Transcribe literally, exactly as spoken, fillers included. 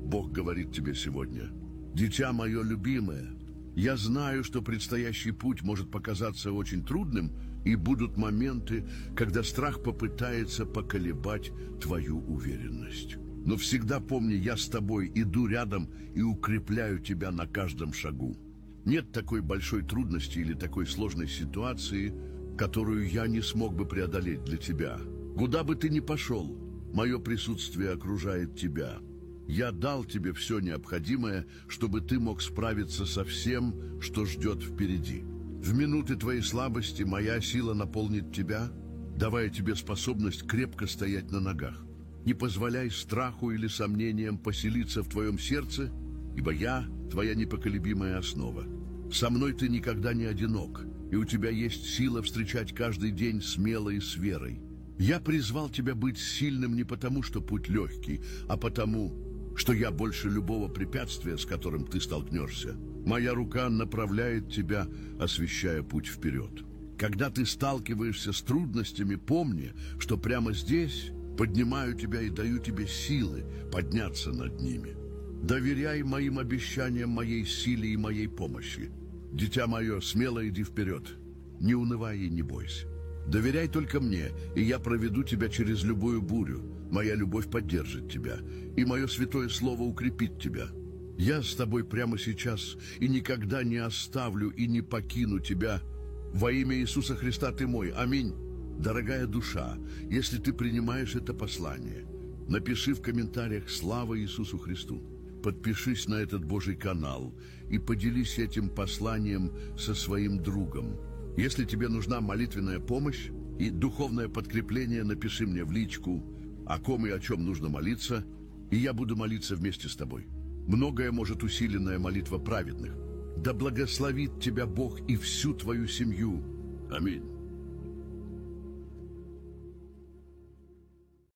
Бог говорит тебе сегодня: «Дитя мое любимое, я знаю, что предстоящий путь может показаться очень трудным, и будут моменты, когда страх попытается поколебать твою уверенность. Но всегда помни, я с тобой, иду рядом и укрепляю тебя на каждом шагу. Нет такой большой трудности или такой сложной ситуации, которую я не смог бы преодолеть для тебя. Куда бы ты ни пошел, мое присутствие окружает тебя. Я дал тебе все необходимое, чтобы ты мог справиться со всем, что ждет впереди. В минуты твоей слабости моя сила наполнит тебя, давая тебе способность крепко стоять на ногах. Не позволяй страху или сомнениям поселиться в твоем сердце, ибо я — твоя непоколебимая основа. Со мной ты никогда не одинок, и у тебя есть сила встречать каждый день смело и с верой. Я призвал тебя быть сильным не потому, что путь легкий, а потому, что я больше любого препятствия, с которым ты столкнешься. Моя рука направляет тебя, освещая путь вперед. Когда ты сталкиваешься с трудностями, помни, что прямо здесь поднимаю тебя и даю тебе силы подняться над ними. Доверяй моим обещаниям, моей силе и моей помощи. Дитя мое, смело иди вперед, не унывай и не бойся. Доверяй только мне, и я проведу тебя через любую бурю. Моя любовь поддержит тебя, и мое святое слово укрепит тебя. Я с тобой прямо сейчас, и никогда не оставлю и не покину тебя. Во имя Иисуса Христа ты мой. Аминь. Дорогая душа, если ты принимаешь это послание, напиши в комментариях «Слава Иисусу Христу». Подпишись на этот Божий канал и поделись этим посланием со своим другом. Если тебе нужна молитвенная помощь и духовное подкрепление, напиши мне в личку, о ком и о чем нужно молиться, и я буду молиться вместе с тобой. Многое может усиленная молитва праведных. Да благословит тебя Бог и всю твою семью. Аминь.